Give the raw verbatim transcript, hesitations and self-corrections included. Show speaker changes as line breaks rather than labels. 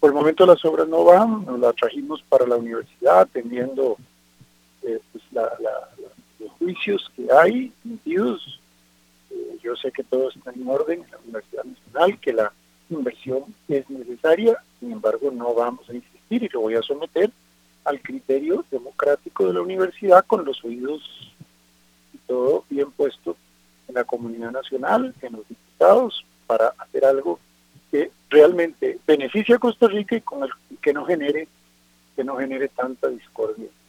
por el momento las obras no van, nos las trajimos para la universidad, atendiendo eh, pues la, la, la, los juicios que hay emitidos. Eh, yo sé que todo está en orden en la Universidad Nacional, que la inversión es necesaria, sin embargo no vamos a insistir y lo voy a someter al criterio democrático de la universidad con los oídos y todo bien puesto en la comunidad nacional, en los diputados, para hacer algo que realmente beneficie a Costa Rica y con el que no genere que no genere tanta discordia